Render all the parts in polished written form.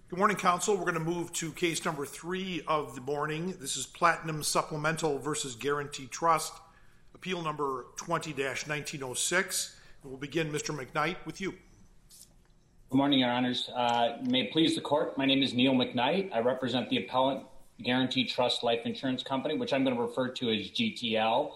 Good morning, Council. We're going to move to case number 3 of the morning. This is Platinum Supplemental versus Guaranty Trust, appeal number 20-1906. We'll begin, Mr. McKnight, with you. Good morning, Your Honors. May it please the Court, my name is Neil McKnight. I represent the appellant Guaranty Trust Life Insurance Company, which I'm going to refer to as GTL.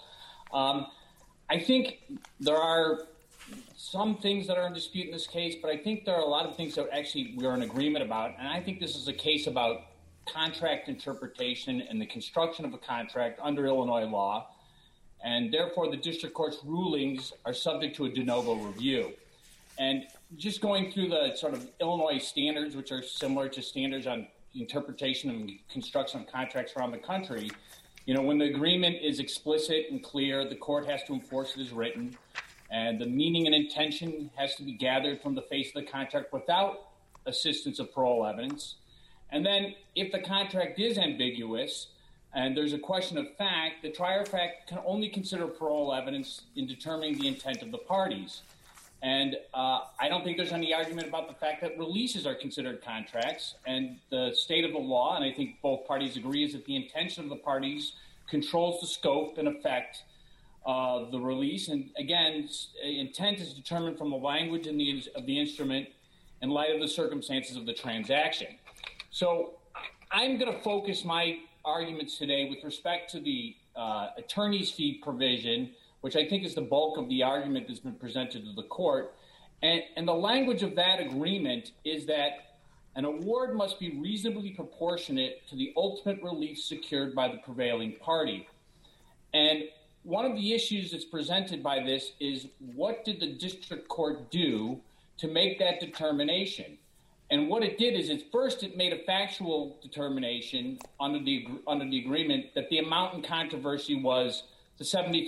I think there are some things that are in dispute in this case, but I think there are a lot of things that actually we're in agreement about. And I think this is a case about contract interpretation and the construction of a contract under Illinois law. And therefore, the district court's rulings are subject to a de novo review. And just going through the sort of Illinois standards, which are similar to standards on interpretation and construction of contracts around the country, you know, when the agreement is explicit and clear, the court has to enforce it as written. And the meaning and intention has to be gathered from the face of the contract without assistance of parole evidence. And then if the contract is ambiguous and there's a question of fact, the trier of fact can only consider parole evidence in determining the intent of the parties. And I don't think there's any argument about the fact that releases are considered contracts. And the state of the law, and I think both parties agree, is that the intention of the parties controls the scope and effect of the release. And again, intent is determined from the language of the instrument in light of the circumstances of the transaction. So I'm going to focus my arguments today with respect to the attorney's fee provision, which I think is the bulk of the argument that's been presented to the court. And the language of that agreement is that an award must be reasonably proportionate to the ultimate relief secured by the prevailing party. And one of the issues that's presented by this is, what did the district court do to make that determination? And what it did is, first it made a factual determination under the agreement that the amount in controversy was the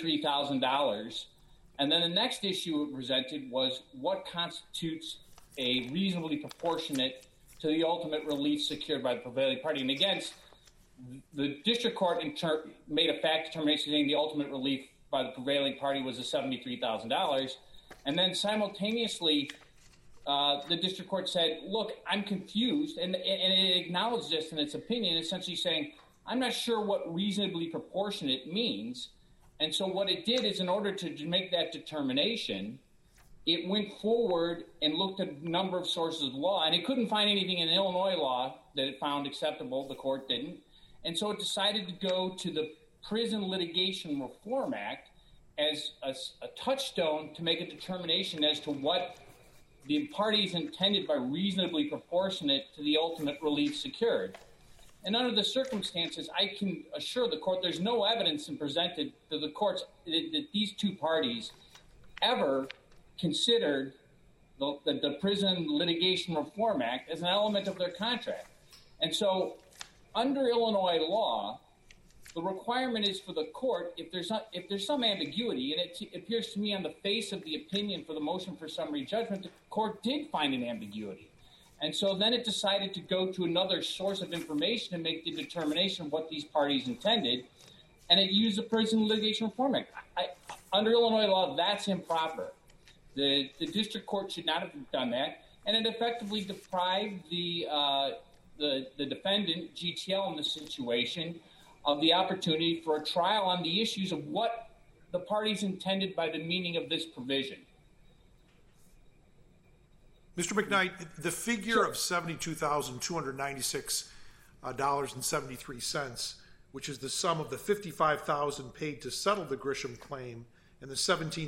$73,000. And then the next issue it presented was what constitutes a reasonably proportionate to the ultimate relief secured by the prevailing party. And again, the district court made a fact determination saying the ultimate relief by the prevailing party was the $73,000. And then simultaneously, the district court said, look, I'm confused. And it acknowledged this in its opinion, essentially saying, I'm not sure what reasonably proportionate means. And so what it did is, in order to make that determination, it went forward and looked at a number of sources of law, and it couldn't find anything in Illinois law that it found acceptable. The court didn't. And so it decided to go to the Prison Litigation Reform Act as a touchstone to make a determination as to what the parties intended by reasonably proportionate to the ultimate relief secured. And under the circumstances, I can assure the court there's no evidence presented to the courts that these two parties ever considered the Prison Litigation Reform Act as an element of their contract. And so under Illinois law, the requirement is for the court, if there's some ambiguity, and it appears to me on the face of the opinion for the motion for summary judgment, the court did find an ambiguity. And so then it decided to go to another source of information and make the determination of what these parties intended, and it used the Prison Litigation Reform Act. Under Illinois law, that's improper. The district court should not have done that, and it effectively deprived the defendant, GTL, in this situation of the opportunity for a trial on the issues of what the parties intended by the meaning of this provision. Mr. McKnight, the figure of $72,296.73, which is the sum of the $55,000 paid to settle the Grisham claim and the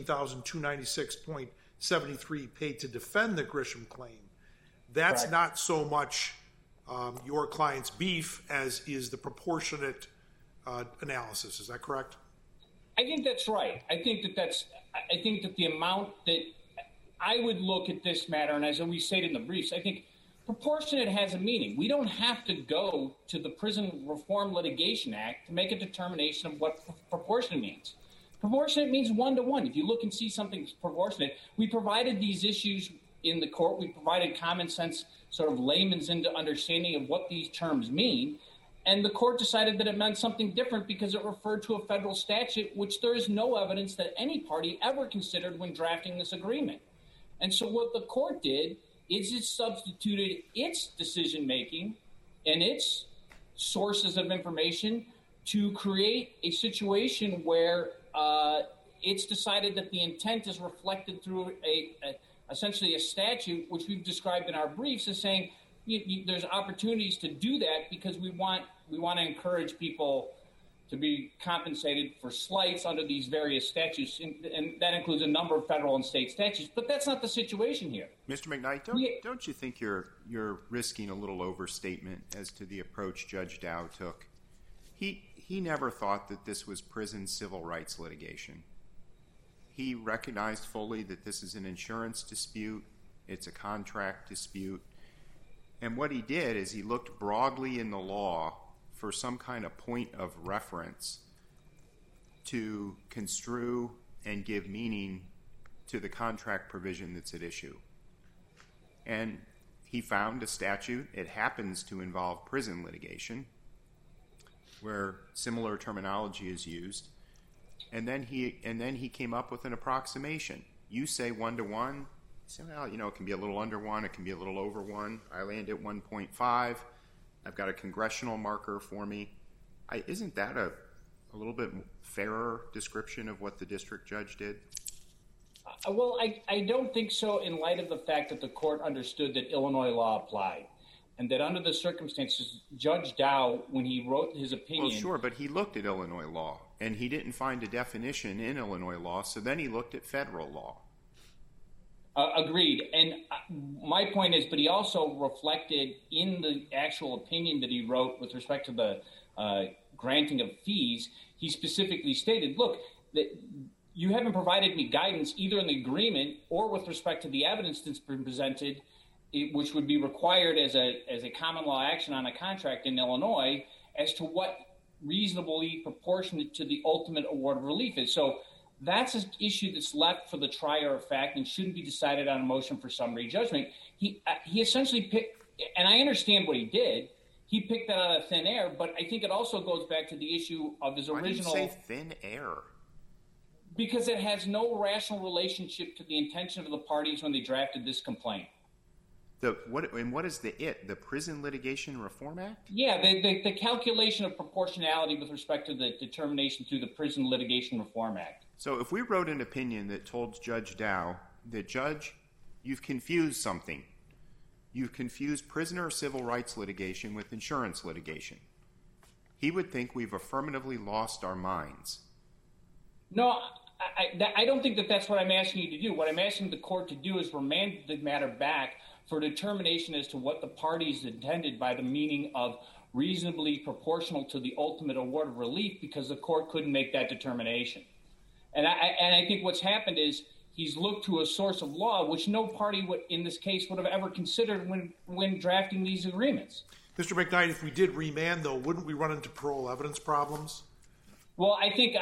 $17,296.73 paid to defend the Grisham claim, that's correct. Not so much your client's beef as is the proportionate analysis. Is that correct? I think that's right. I think that the amount that I would look at this matter, and as we stated in the briefs, I think proportionate has a meaning. We don't have to go to the Prison Reform Litigation Act to make a determination of what proportionate means. Proportionate means one-to-one. If you look and see something's proportionate, we provided these issues in the court. We provided common sense, sort of layman's understanding of what these terms mean. And the court decided that it meant something different because it referred to a federal statute, which there is no evidence that any party ever considered when drafting this agreement. And so what the court did is it substituted its decision-making and its sources of information to create a situation where it's decided that the intent is reflected through essentially a statute, which we've described in our briefs as saying there's opportunities to do that because we want to encourage people to be compensated for slights under these various statutes, and that includes a number of federal and state statutes. But that's not the situation here. Mr. McKnight, don't you think you're risking a little overstatement as to the approach Judge Dow took? He never thought that this was prison civil rights litigation. He recognized fully that this is an insurance dispute, it's a contract dispute, and what he did is he looked broadly in the law for some kind of point of reference to construe and give meaning to the contract provision that's at issue. And he found a statute. It happens to involve prison litigation, where similar terminology is used. And then he came up with an approximation. You say 1-to-1. You say, well, it can be a little under 1. It can be a little over 1. I land at 1.5. I've got a congressional marker for me. Isn't that a little bit fairer description of what the district judge did? Well, I don't think so in light of the fact that the court understood that Illinois law applied and that under the circumstances, Judge Dow, when he wrote his opinion... Well, sure, but he looked at Illinois law, and he didn't find a definition in Illinois law, so then he looked at federal law. Agreed. And my point is, but he also reflected in the actual opinion that he wrote with respect to the granting of fees, he specifically stated, look, that you haven't provided me guidance either in the agreement or with respect to the evidence that's been presented, which would be required as a common law action on a contract in Illinois, as to what reasonably proportionate to the ultimate award of relief is. So that's an issue that's left for the trier of fact and shouldn't be decided on a motion for summary judgment. He essentially picked, and I understand what he did, he picked that out of thin air, but I think it also goes back to the issue of his original... Why do you say thin air? Because it has no rational relationship to the intention of the parties when they drafted this complaint. What is the it? The Prison Litigation Reform Act? Yeah, the calculation of proportionality with respect to the determination through the Prison Litigation Reform Act. So if we wrote an opinion that told Judge Dow that, Judge, you've confused something. You've confused prisoner civil rights litigation with insurance litigation. He would think we've affirmatively lost our minds. No, I don't think that that's what I'm asking you to do. What I'm asking the court to do is remand the matter back for determination as to what the parties intended by the meaning of reasonably proportional to the ultimate award of relief, because the court couldn't make that determination. And I think what's happened is he's looked to a source of law which no party in this case would have ever considered when drafting these agreements. Mr. McKnight, if we did remand, though, wouldn't we run into parole evidence problems? Well, I think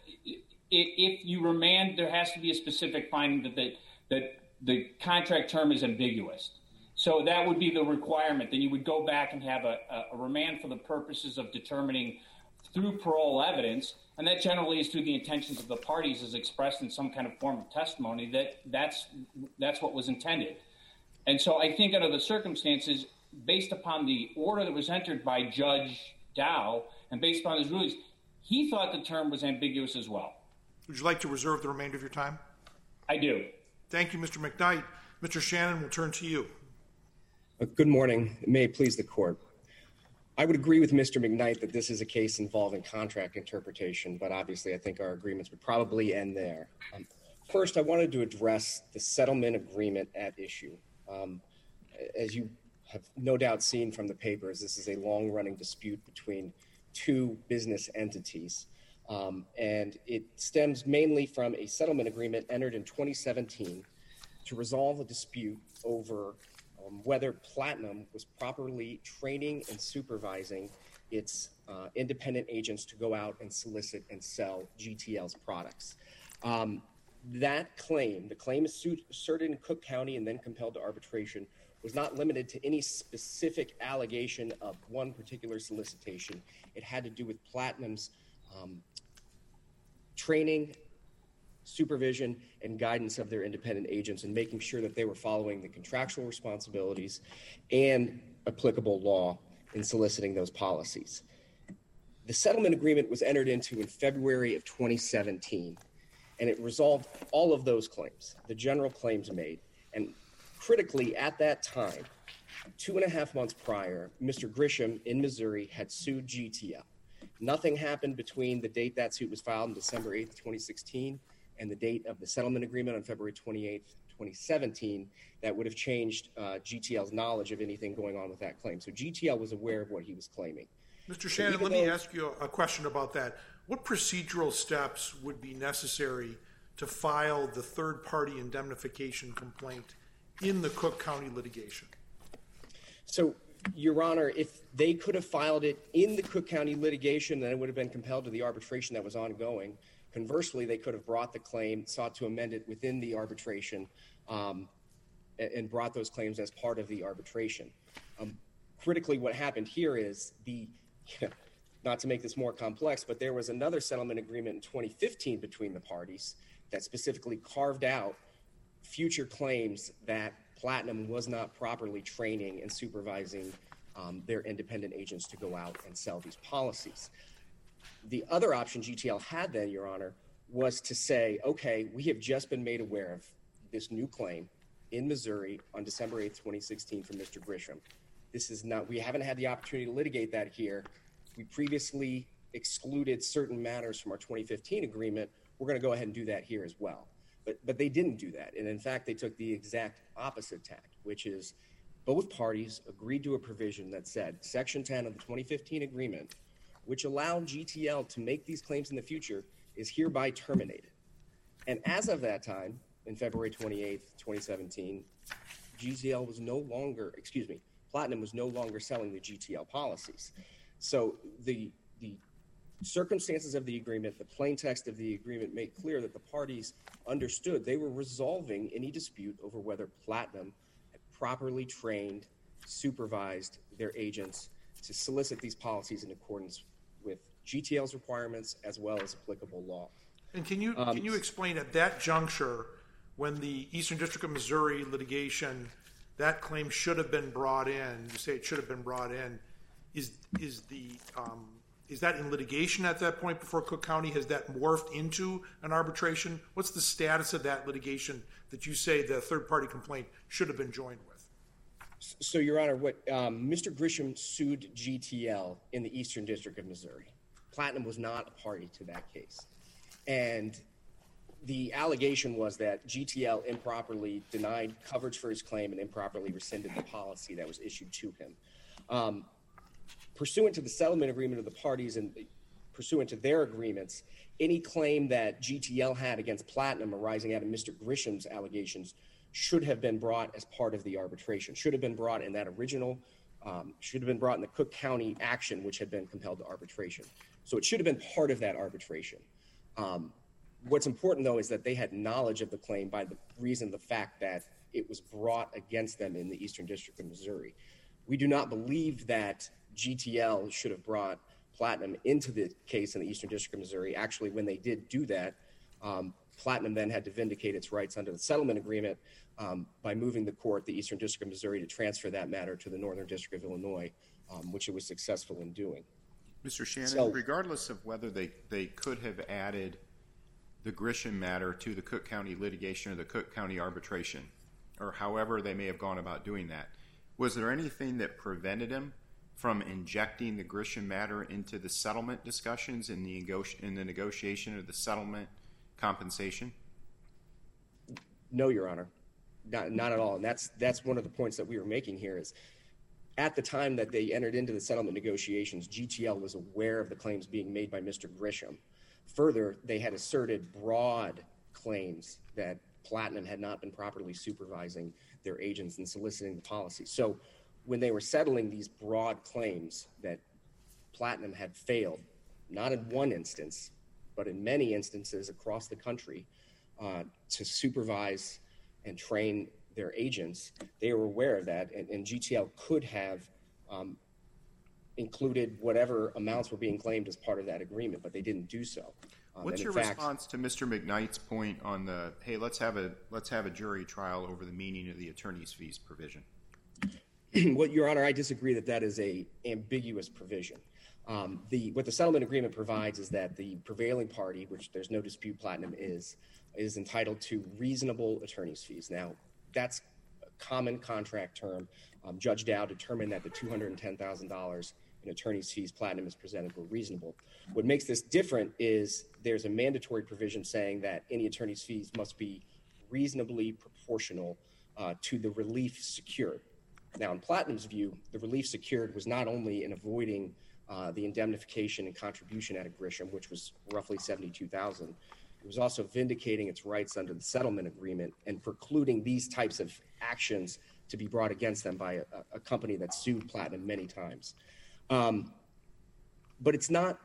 if you remand, there has to be a specific finding that the contract term is ambiguous. So that would be the requirement. Then you would go back and have a remand for the purposes of determining through parole evidence, and that generally is through the intentions of the parties as expressed in some kind of form of testimony, that's what was intended. And so I think under the circumstances, based upon the order that was entered by Judge Dow and based upon his rulings, he thought the term was ambiguous as well. Would you like to reserve the remainder of your time? I do. Thank you, Mr. McKnight. Mr. Shannon, we'll turn to you. Good morning. May it please the court. I would agree with Mr. McKnight that this is a case involving contract interpretation, but obviously I think our agreements would probably end there. First, I wanted to address the settlement agreement at issue. As you have no doubt seen from the papers, this is a long-running dispute between two business entities, and it stems mainly from a settlement agreement entered in 2017 to resolve a dispute over whether Platinum was properly training and supervising its independent agents to go out and solicit and sell GTL's products. That claim, the claim asserted in Cook County and then compelled to arbitration, was not limited to any specific allegation of one particular solicitation. It had to do with Platinum's training supervision and guidance of their independent agents and making sure that they were following the contractual responsibilities and applicable law in soliciting those policies. The settlement agreement was entered into in February of 2017, and it resolved all of those claims, the general claims made. And critically, at that time, 2.5 months prior, Mr. Grisham in Missouri had sued GTL. Nothing happened between the date that suit was filed on December 8th, 2016, and the date of the settlement agreement on February 28th, 2017, that would have changed GTL's knowledge of anything going on with that claim. So GTL was aware of what he was claiming. Mr. Shannon, let me ask you a question about that. What procedural steps would be necessary to file the third-party indemnification complaint in the Cook County litigation? So, Your Honor, if they could have filed it in the Cook County litigation, then it would have been compelled to the arbitration that was ongoing. Conversely, they could have brought the claim, sought to amend it within the arbitration, and brought those claims as part of the arbitration. Critically, what happened here is not to make this more complex, but there was another settlement agreement in 2015 between the parties that specifically carved out future claims that Platinum was not properly training and supervising their independent agents to go out and sell these policies. The other option GTL had then, Your Honor, was to say, okay, we have just been made aware of this new claim in Missouri on December 8th, 2016 from Mr. Grisham. We haven't had the opportunity to litigate that here. We previously excluded certain matters from our 2015 agreement. We're going to go ahead and do that here as well. But they didn't do that. And in fact, they took the exact opposite tact, which is both parties agreed to a provision that said Section 10 of the 2015 agreement, which allowed GTL to make these claims in the future, is hereby terminated. And as of that time, in February 28th, 2017, Platinum was no longer selling the GTL policies. So the circumstances of the agreement, the plain text of the agreement made clear that the parties understood they were resolving any dispute over whether Platinum had properly trained, supervised their agents to solicit these policies in accordance with GTL's requirements as well as applicable law. And can you explain at that juncture, when the Eastern District of Missouri litigation, that claim should have been brought in, you say it should have been brought in, is that in litigation at that point before Cook County? Has that morphed into an arbitration? What's the status of that litigation that you say the third-party complaint should have been joined with? So, Your Honor, what Mr. Grisham sued GTL in the Eastern District of Missouri. Platinum was not a party to that case. And the allegation was that GTL improperly denied coverage for his claim and improperly rescinded the policy that was issued to him. Pursuant to the settlement agreement of the parties and pursuant to their agreements, any claim that GTL had against Platinum arising out of Mr. Grisham's allegations should have been brought as part of the arbitration, should have been brought in that original, should have been brought in the Cook County action, which had been compelled to arbitration. So it should have been part of that arbitration. What's important, though, is that they had knowledge of the claim by the reason, the fact that it was brought against them in the Eastern District of Missouri. We do not believe that GTL should have brought Platinum into the case in the Eastern District of Missouri. Actually, when they did do that, Platinum then had to vindicate its rights under the settlement agreement by moving the court, the Eastern District of Missouri, to transfer that matter to the Northern District of Illinois, which it was successful in doing. Mr. Shannon, regardless of whether they could have added the Grisham matter to the Cook County litigation or the Cook County arbitration, or however they may have gone about doing that, was there anything that prevented him from injecting the Grisham matter into the settlement discussions in the negotiation of the settlement compensation? No, Your Honor, not at all. And that's one of the points that we were making here is at the time that they entered into the settlement negotiations, GTL was aware of the claims being made by Mr. Grisham. Further, they had asserted broad claims that Platinum had not been properly supervising their agents and soliciting the policy. So when they were settling these broad claims that Platinum had failed, not in one instance, but in many instances across the country, to supervise and train their agents, they were aware of that, and GTL could have included whatever amounts were being claimed as part of that agreement, but they didn't do so. What's your response to Mr. McKnight's point on the, hey, let's have a jury trial over the meaning of the attorney's fees provision? Well, Your Honor, I disagree that is a ambiguous provision. What the settlement agreement provides is that the prevailing party, which there's no dispute Platinum is entitled to reasonable attorney's fees. Now, that's a common contract term. Judge Dow determined that the $210,000 in attorney's fees Platinum has presented were reasonable. What makes this different is there's a mandatory provision saying that any attorney's fees must be reasonably proportional to the relief secured. Now, in Platinum's view, the relief secured was not only in avoiding the indemnification and contribution at Grisham, which was roughly $72,000. It was also vindicating its rights under the settlement agreement and precluding these types of actions to be brought against them by a company that sued Platinum many times. But it's not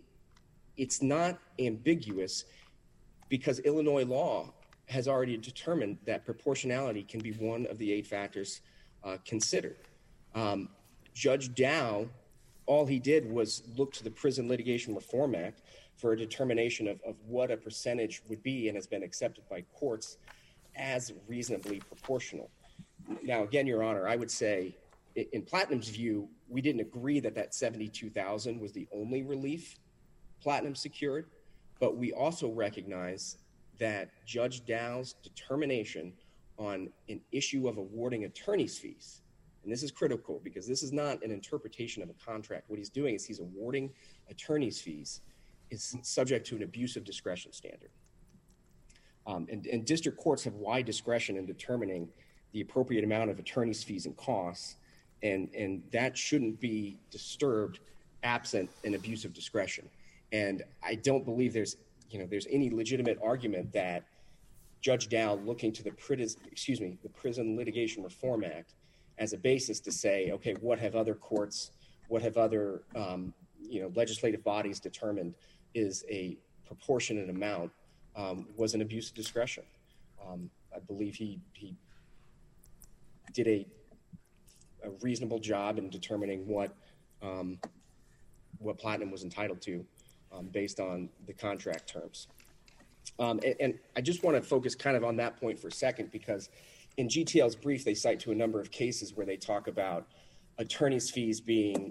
ambiguous because Illinois law has already determined that proportionality can be one of the 8 factors considered. Judge Dow, all he did was look to the Prison Litigation Reform Act for a determination of what a percentage would be and has been accepted by courts as reasonably proportional. Now, again, Your Honor, I would say in Platinum's view, we didn't agree that $72,000 was the only relief Platinum secured, but we also recognize that Judge Dow's determination on an issue of awarding attorney's fees, and this is critical because this is not an interpretation of a contract. What he's doing is he's awarding attorney's fees is subject to an abuse of discretion standard. And district courts have wide discretion in determining the appropriate amount of attorney's fees and costs, and that shouldn't be disturbed absent an abuse of discretion. And I don't believe there's any legitimate argument that Judge Dow looking to the Prison Litigation Reform Act as a basis to say, okay, what have other courts, what have other legislative bodies determined is a proportionate amount was an abuse of discretion. I believe he did a reasonable job in determining what Platinum was entitled to based on the contract terms. And I just want to focus kind of on that point for a second because in GTL's brief, they cite to a number of cases where they talk about attorney's fees being,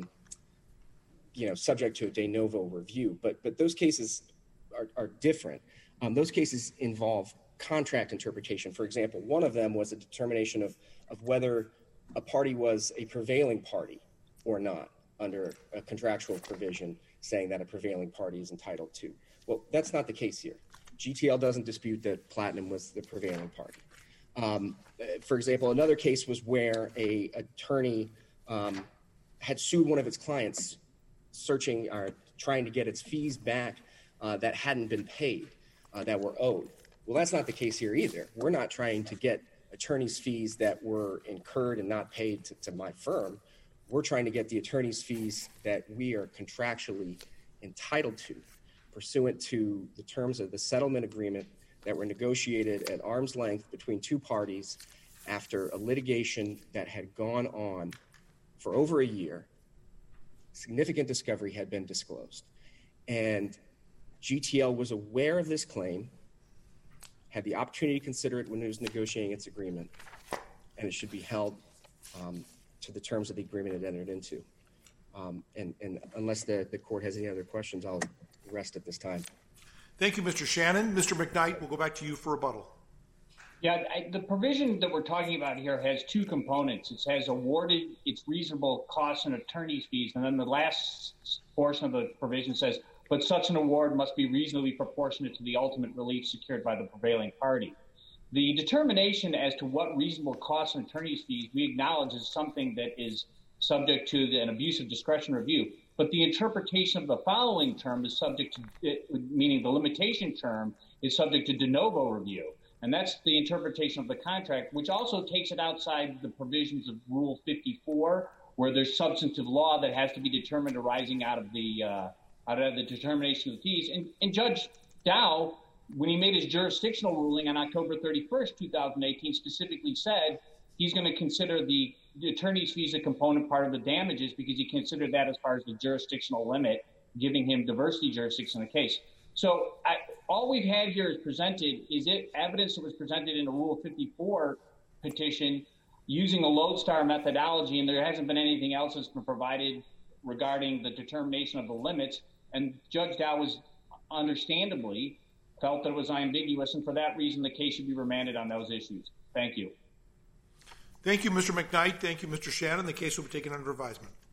subject to a de novo review. But those cases are different. Those cases involve contract interpretation. For example, one of them was a determination of whether a party was a prevailing party or not under a contractual provision saying that a prevailing party is entitled to. Well, that's not the case here. GTL doesn't dispute that Platinum was the prevailing party. For example, another case was where an attorney had sued one of its clients searching or trying to get its fees back that hadn't been paid, that were owed. Well, that's not the case here either. We're not trying to get attorney's fees that were incurred and not paid to my firm. We're trying to get the attorney's fees that we are contractually entitled to pursuant to the terms of the settlement agreement that were negotiated at arm's length between 2 parties after a litigation that had gone on for over a year. Significant discovery had been disclosed. And GTL was aware of this claim, had the opportunity to consider it when it was negotiating its agreement, and it should be held to the terms of the agreement it entered into. And unless the court has any other questions, I'll rest at this time. Thank you, Mr. Shannon. Mr. McKnight, we'll go back to you for rebuttal. Yeah, the provision that we're talking about here has 2 components. It has awarded its reasonable costs and attorney's fees, and then the last portion of the provision says, but such an award must be reasonably proportionate to the ultimate relief secured by the prevailing party. The determination as to what reasonable costs and attorney's fees we acknowledge is something that is subject to an abuse of discretion review. But the interpretation of the following term is subject to, meaning the limitation term is subject to de novo review. And that's the interpretation of the contract, which also takes it outside the provisions of Rule 54, where there's substantive law that has to be determined arising out of the determination of the fees. And Judge Dow, when he made his jurisdictional ruling on October 31st, 2018, specifically said he's going to consider the attorney's fees a component part of the damages because he considered that as far as the jurisdictional limit, giving him diversity jurisdiction in the case. So all we've had here is presented is evidence that was presented in a Rule 54 petition using a lodestar methodology, and there hasn't been anything else that's been provided regarding the determination of the limits. And Judge Dow was understandably felt that it was ambiguous, and for that reason, the case should be remanded on those issues. Thank you. Thank you, Mr. McKnight. Thank you, Mr. Shannon. The case will be taken under advisement.